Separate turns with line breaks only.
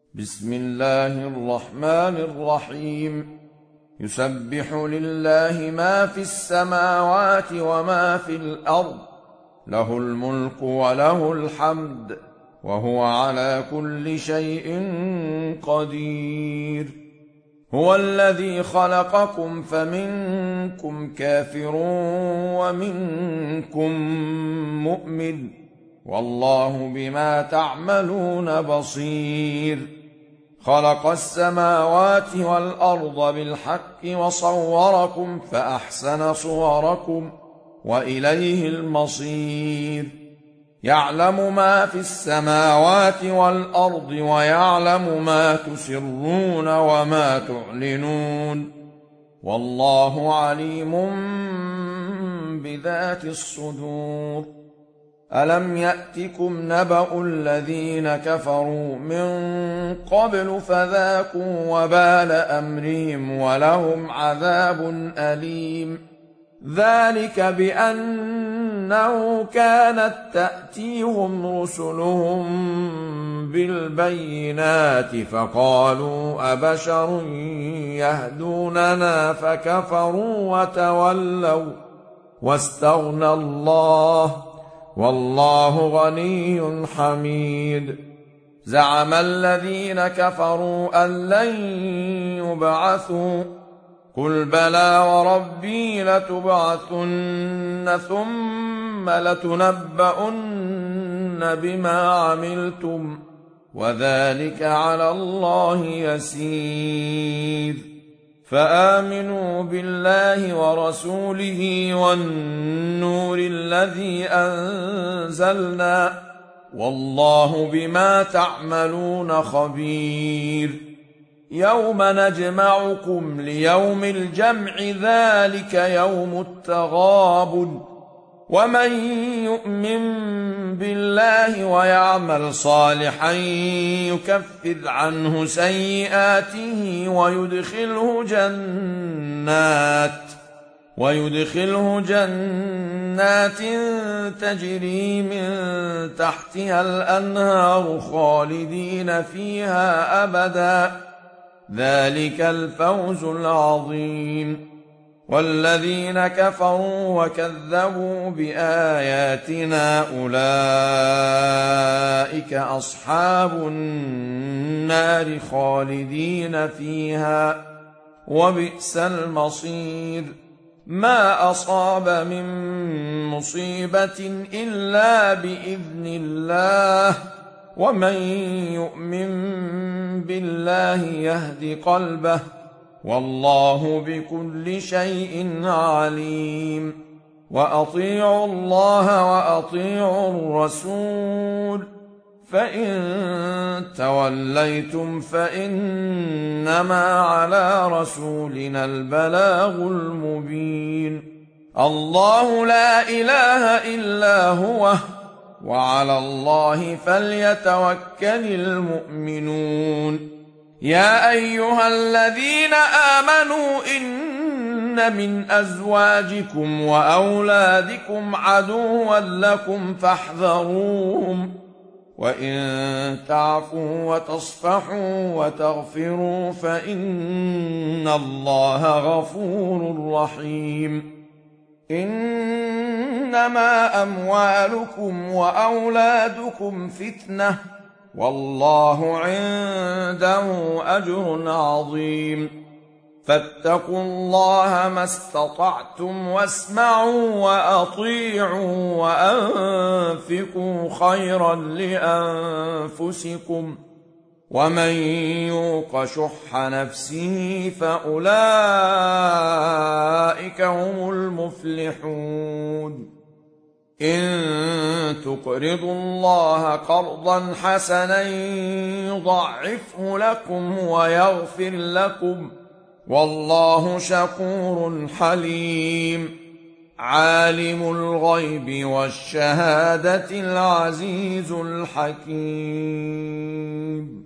بسم الله الرحمن الرحيم. يسبح لله ما في السماوات وما في الأرض، له الملك وله الحمد، وهو على كل شيء قدير. هو الذي خلقكم فمنكم كافر ومنكم مؤمن، والله بما تعملون بصير. خلق السماوات والأرض بالحق وصوركم فأحسن صوركم، وإليه المصير. يعلم ما في السماوات والأرض، ويعلم ما تسرون وما تعلنون، والله عليم بذات الصدور. ألم يأتكم نبأ الذين كفروا من قبل فذاقوا وبال أمرهم ولهم عذاب أليم. ذلك بأنه كانت تأتيهم رسلهم بالبينات فقالوا أبشر يهدوننا فكفروا وتولوا واستغنى الله، والله غني حميد. زعم الذين كفروا أن لن يبعثوا، قل بلى وربي لتبعثن ثم لتنبؤن بما عملتم، وذلك على الله يسير. فآمنوا بالله ورسوله والنور الذي أنزلنا، والله بما تعملون خبير. يوم نجمعكم ليوم الجمع، ذلك يوم التغابن. ومن يؤمن بالله ويعمل صالحا يكفر عنه سيئاته ويدخله جنات تجري من تحتها الأنهار خالدين فيها أبدا، ذلك الفوز العظيم. والذين كفروا وكذبوا بآياتنا أولئك أصحاب النار خالدين فيها، وبئس المصير. ما أصاب من مصيبة إلا بإذن الله، ومن يؤمن بالله يهد قلبه، والله بكل شيء عليم. وأطيعوا الله وأطيعوا الرسول، فإن توليتم فإنما على رسولنا البلاغ المبين. الله لا إله إلا هو، وعلى الله فليتوكل المؤمنون. يا أيها الذين آمنوا إن من أزواجكم وأولادكم عدوا لكم فاحذروهم، وإن تعفوا وتصفحوا وتغفروا فإن الله غفور رحيم. إنما أموالكم وأولادكم فتنة، والله عنده أجر عظيم. فاتقوا الله ما استطعتم، واسمعوا وأطيعوا وأنفقوا خيرا لأنفسكم، ومن يوق شح نفسه فأولئك هم المفلحون. إن تقرضوا الله قرضا حسنا يضاعفه لكم ويغفر لكم، والله شكور حليم. عالم الغيب والشهادة العزيز الحكيم.